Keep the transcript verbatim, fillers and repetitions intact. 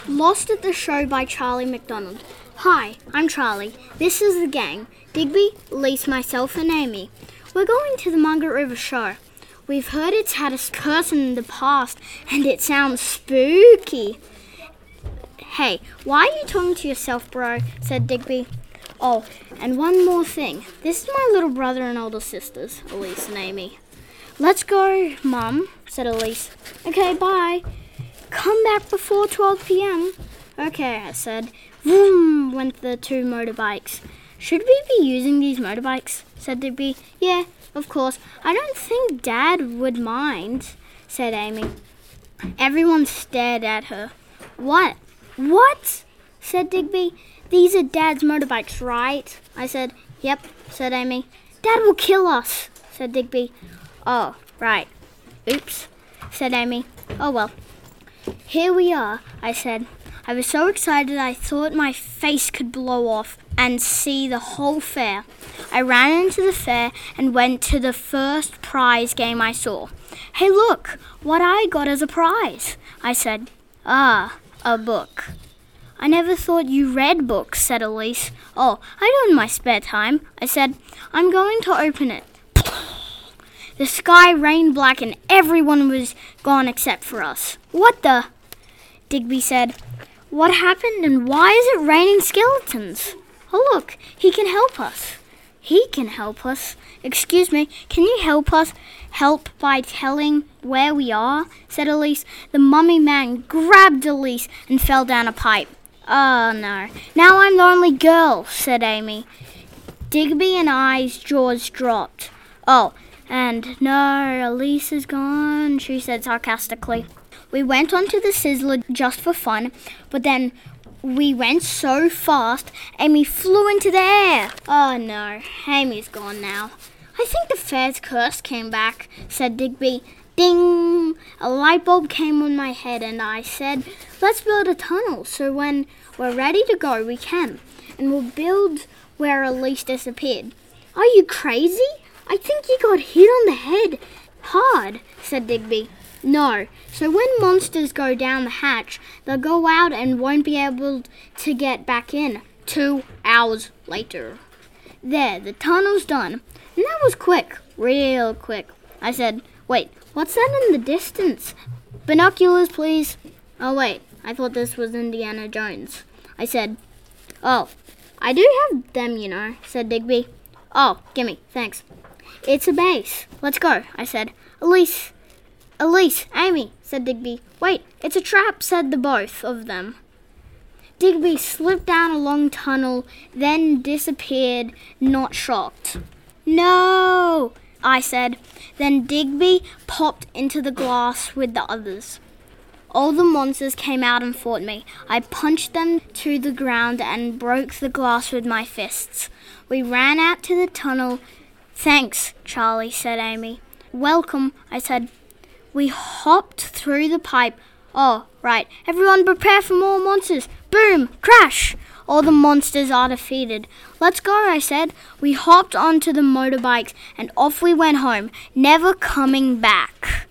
Lost at the Show by Charlie McDonald. Hi, I'm Charlie. This is the gang. Digby, Elise, myself and Amy. We're going to the Margaret River Show. We've heard it's had a curse in the past and it sounds spooky. Hey, why are you talking to yourself, bro? Said Digby. Oh, and one more thing. This is my little brother and older sisters, Elise and Amy. Let's go, Mum, said Elise. Okay, bye. Come back before twelve p.m. Okay, I said. Vroom, went the two motorbikes. Should we be using these motorbikes? Said Digby. Yeah, of course. I don't think Dad would mind, said Amy. Everyone stared at her. What? What? Said Digby. These are Dad's motorbikes, right? I said. Yep, said Amy. Dad will kill us, said Digby. Oh, right. Oops, said Amy. Oh well. Here we are, I said. I was so excited I thought my face could blow off and see the whole fair. I ran into the fair and went to the first prize game I saw. Hey, look, what I got as a prize, I said. Ah, a book. I never thought you read books, said Elise. Oh, I do in my spare time, I said. I'm going to open it. The sky rained black and everyone was gone except for us. What the? Digby said. What happened and why is it raining skeletons? Oh look, he can help us. He can help us? Excuse me, can you help us help by telling where we are? Said Elise. The mummy man grabbed Elise and fell down a pipe. Oh no, now I'm the only girl, said Amy. Digby and I's jaws dropped. Oh, and no, Elise is gone, she said sarcastically. We went onto the Sizzler just for fun, but then we went so fast, Amy flew into the air. Oh no, Amy's gone now. I think the fair's curse came back, said Digby. Ding! A light bulb came on my head and I said, let's build a tunnel so when we're ready to go we can. And we'll build where Elise disappeared. Are you crazy? I think you got hit on the head hard, said Digby. No, so when monsters go down the hatch, they'll go out and won't be able to get back in. Two hours later. There, the tunnel's done. And that was quick, real quick. I said, wait, what's that in the distance? Binoculars, please. Oh, wait, I thought this was Indiana Jones. I said, oh, I do have them, you know, said Digby. Oh, gimme, thanks. It's a base. Let's go, I said. Elise, Elise, Amy, said Digby. Wait, it's a trap, said the both of them. Digby slipped down a long tunnel, then disappeared, not shocked. No, I said. Then Digby popped into the glass with the others. All the monsters came out and fought me. I punched them to the ground and broke the glass with my fists. We ran out to the tunnel. Thanks, Charlie, said Amy. Welcome, I said. We hopped through the pipe. Oh, right. Everyone prepare for more monsters. Boom! Crash! All the monsters are defeated. Let's go, I said. We hopped onto the motorbikes and off we went home, never coming back.